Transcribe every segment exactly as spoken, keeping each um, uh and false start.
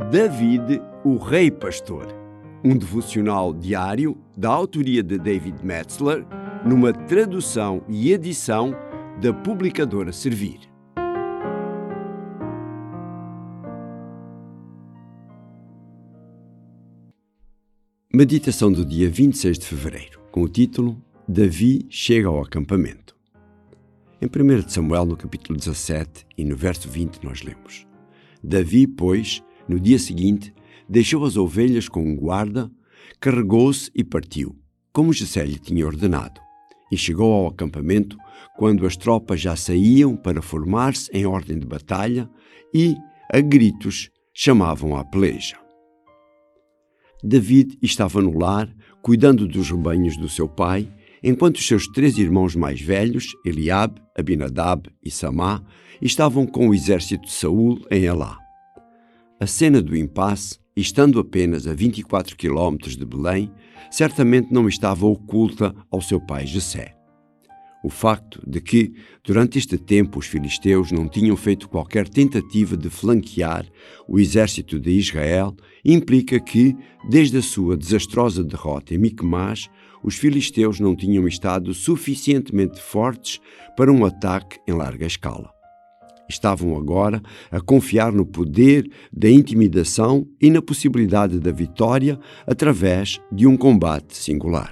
David, o Rei Pastor, um devocional diário da autoria de David Metzler, numa tradução e edição da publicadora Servir. Meditação do dia vinte e seis de fevereiro, com o título Davi chega ao acampamento. Em primeiro de Samuel, no capítulo dezassete e no verso vinte, nós lemos: Davi, pois, no dia seguinte, deixou as ovelhas com um guarda, carregou-se e partiu, como Jessé lhe tinha ordenado, e chegou ao acampamento quando as tropas já saíam para formar-se em ordem de batalha e, a gritos, chamavam à peleja. David estava no lar, cuidando dos rebanhos do seu pai, enquanto os seus três irmãos mais velhos, Eliabe, Abinadab e Samá, estavam com o exército de Saul em Elá. A cena do impasse, estando apenas a vinte e quatro quilómetros de Belém, certamente não estava oculta ao seu pai Jessé. O facto de que, durante este tempo, os filisteus não tinham feito qualquer tentativa de flanquear o exército de Israel implica que, desde a sua desastrosa derrota em Miquimás, os filisteus não tinham estado suficientemente fortes para um ataque em larga escala. Estavam agora a confiar no poder da intimidação e na possibilidade da vitória através de um combate singular.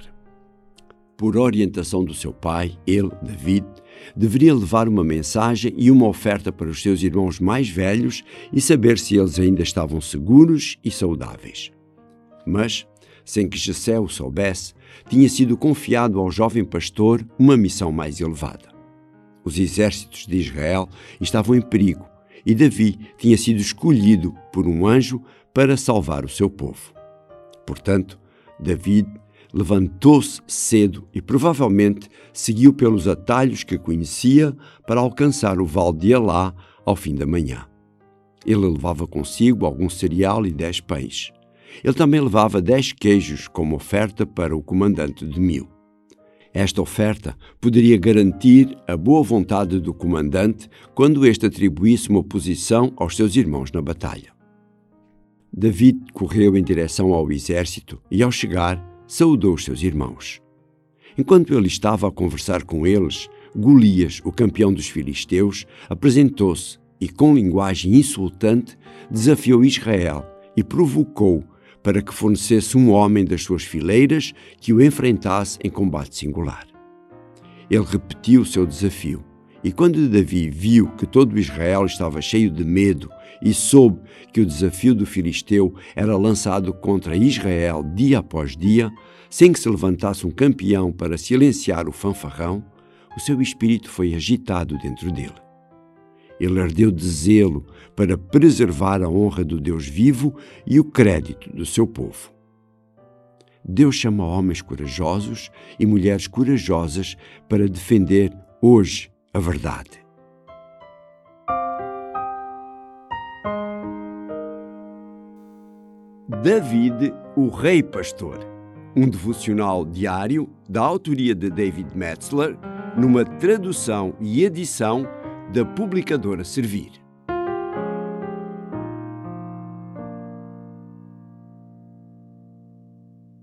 Por orientação do seu pai, ele, David, deveria levar uma mensagem e uma oferta para os seus irmãos mais velhos e saber se eles ainda estavam seguros e saudáveis. Mas, sem que Jessé o soubesse, tinha sido confiado ao jovem pastor uma missão mais elevada. Os exércitos de Israel estavam em perigo e Davi tinha sido escolhido por um anjo para salvar o seu povo. Portanto, David levantou-se cedo e provavelmente seguiu pelos atalhos que conhecia para alcançar o vale de Elá ao fim da manhã. Ele levava consigo algum cereal e dez pães. Ele também levava dez queijos como oferta para o comandante de mil. Esta oferta poderia garantir a boa vontade do comandante quando este atribuísse uma posição aos seus irmãos na batalha. David correu em direção ao exército e, ao chegar, saudou os seus irmãos. Enquanto ele estava a conversar com eles, Golias, o campeão dos filisteus, apresentou-se e, com linguagem insultante, desafiou Israel e provocou para que fornecesse um homem das suas fileiras que o enfrentasse em combate singular. Ele repetiu o seu desafio, e quando Davi viu que todo Israel estava cheio de medo e soube que o desafio do filisteu era lançado contra Israel dia após dia, sem que se levantasse um campeão para silenciar o fanfarrão, o seu espírito foi agitado dentro dele. Ele ardeu de zelo para preservar a honra do Deus vivo e o crédito do seu povo. Deus chama homens corajosos e mulheres corajosas para defender hoje a verdade. David, o Rei Pastor, um devocional diário da autoria de David Metzler, numa tradução e edição da publicadora Servir.